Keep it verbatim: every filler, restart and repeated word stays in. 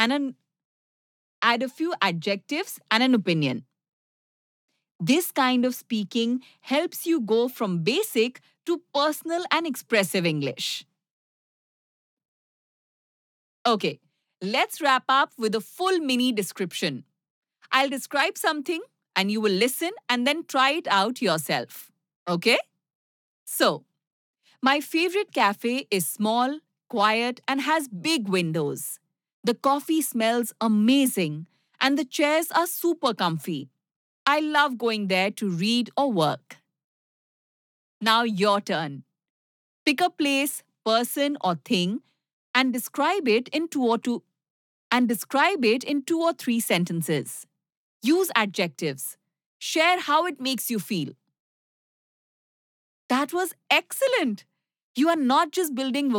and an, add a few adjectives and an opinion. This kind of speaking helps you go from basic to personal and expressive English. Okay, let's wrap up with a full mini description. I'll describe something and you will listen and then try it out yourself. Okay? So, my favorite cafe is small, quiet, and has big windows. The coffee smells amazing and the chairs are super comfy. I love going there to read or work. Now, your turn. Pick a place, person, or thing and describe it in two or two and describe it in two or three sentences. Use adjectives. Share how it makes you feel. That was excellent. You are not just building